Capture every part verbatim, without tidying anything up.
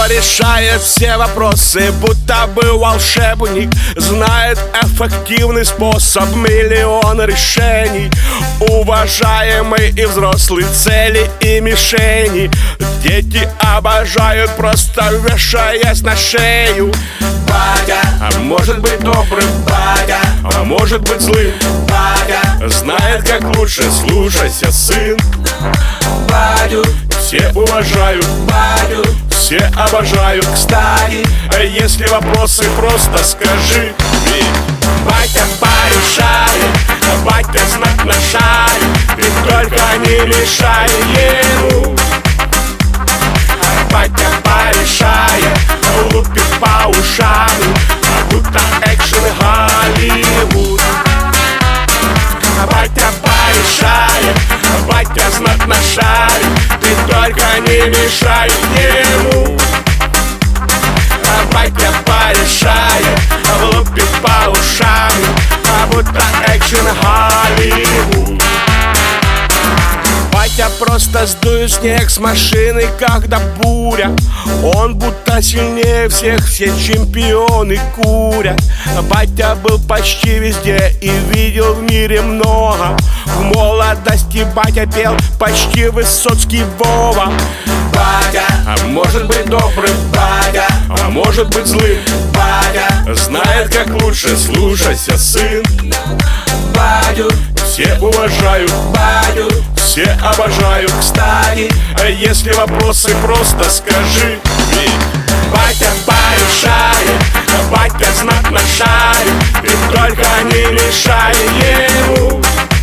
решает все вопросы, будто бы волшебник. Знает эффективный способ, миллион решений. Уважаемый и взрослый, цели и мишени. Дети обожают, просто вешаясь на шею. Батя, А может быть добрым, батя, а может быть злым. батя, Знает, как лучше, слушайся, сын. батю, Все уважают, батю. все обожают. Кстати, Если вопросы, просто скажи. Ведь батя порешает, батя знатно шарит, и только не мешай ему. батя порешает, Лупит по ушам, а будто экшен Голливуд. Батя порешает, батя знатно шарит, ты только не мешай ему. Батя порешает, лупит по ушам, а будто экшен Голливуд. Батя просто сдует снег с машины, когда буря. Он будто сильнее всех, все чемпионы курят. Батя был почти везде и видел в мире много. В молодости батя пел почти Высоцкий Вова. батя, А может быть добрым, батя, а может быть злым. батя, Знает, как лучше, слушайся, сын. батю, Все уважают, батю. все обожают. Кстати, Если вопросы, просто скажи. Ведь батя порешает, батя знатно шарит, и только не мешай ему.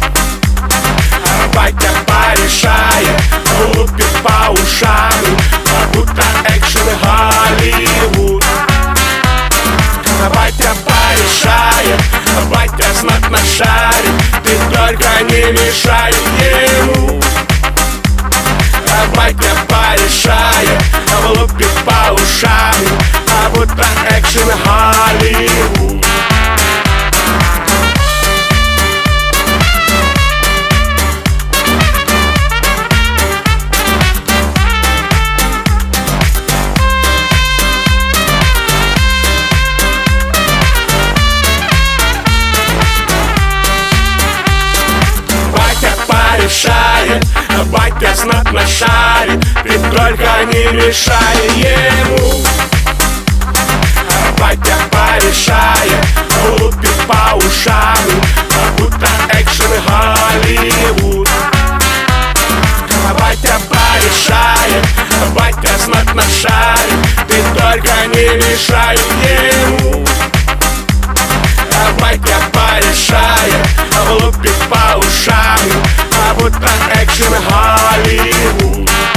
Батя порешает, лупит по ушам, а будто экшен Голливуд. Батя порешает, батя знатно шарит, ты только не мешай ему. Батя порешает, лупит по ушам, а будто экшен Голливуд. Решает, батя знатно шарит, ты только не мешай ему. Батя порешает, лупит по ушам, будто экшен Голливуд. Батя порешает, батя знатно шарит, ты только не мешай ему. Батя порешает, лупит по ушам, а будто экшен Голливуд.